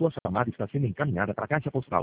Sua chamada está sendo encaminhada para a caixa postal